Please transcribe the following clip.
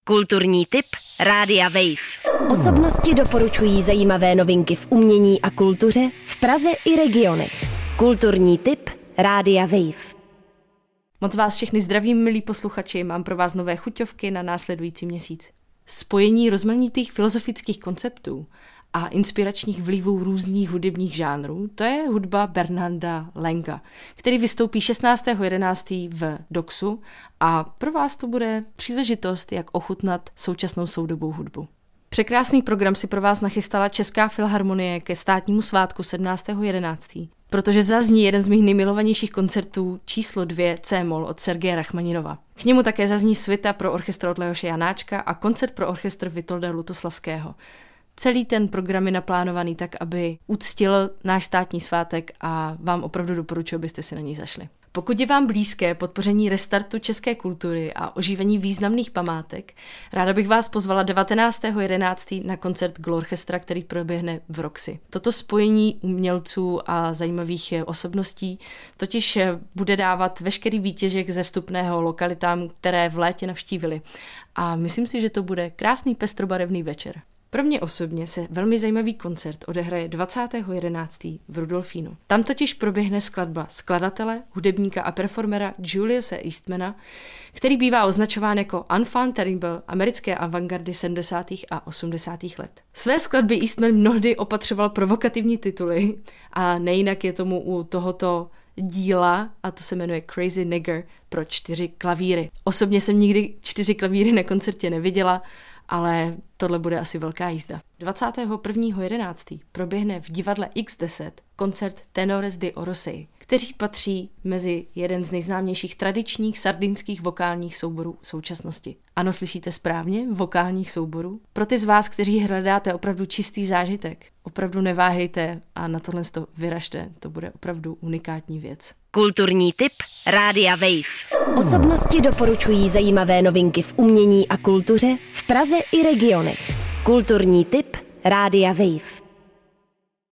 Kulturní tip Rádia Wave. Osobnosti doporučují zajímavé novinky v umění a kultuře v Praze i regionech. Kulturní tip Rádia Wave. Moc vás všechny zdravím, milí posluchači, mám pro vás nové chuťovky na následující měsíc. Spojení rozmanitých filozofických konceptů a inspiračních vlivů různých hudebních žánrů, to je hudba Bernarda Lenga, který vystoupí 16.11. v Doxu a pro vás to bude příležitost, jak ochutnat současnou soudobou hudbu. Překrásný program si pro vás nachystala Česká filharmonie ke státnímu svátku 17.11., protože zazní jeden z mých nejmilovanějších koncertů číslo 2 C-moll od Sergeje Rachmaninova. K němu také zazní svita pro orchestr od Leoše Janáčka a koncert pro orchestr Vitolda Lutoslavského. Celý ten program je naplánovaný tak, aby uctil náš státní svátek a vám opravdu doporučuji, abyste si na něj zašli. Pokud je vám blízké podpoření restartu české kultury a oživení významných památek, ráda bych vás pozvala 19.11. na koncert Glorchestra, který proběhne v Roxy. Toto spojení umělců a zajímavých osobností totiž bude dávat veškerý výtěžek ze vstupného lokalitám, které v létě navštívili. A myslím si, že to bude krásný pestrobarevný večer. Pro mě osobně se velmi zajímavý koncert odehraje 20.11. v Rudolfínu. Tam totiž proběhne skladba skladatele, hudebníka a performera Juliuse Eastmana, který bývá označován jako enfant terrible americké avantgardy 70. a 80. let. Své skladby Eastman mnohdy opatřoval provokativní tituly a nejinak je tomu u tohoto díla, a to se jmenuje Crazy Nigger pro 4 klavíry. Osobně jsem nikdy 4 klavíry na koncertě neviděla, ale tohle bude asi velká jízda. 21.11. proběhne v divadle X10 koncert Tenores de Orosei, kteří patří mezi jeden z nejznámějších tradičních sardinských vokálních souborů současnosti. Ano, slyšíte správně, vokálních souborů. Pro ty z vás, kteří hledáte opravdu čistý zážitek, opravdu neváhejte a na tohle vyražte, to bude opravdu unikátní věc. Kulturní tip Rádia Wave. Osobnosti doporučují zajímavé novinky v umění a kultuře v Praze i regionech. Kulturní tip Rádia Wave.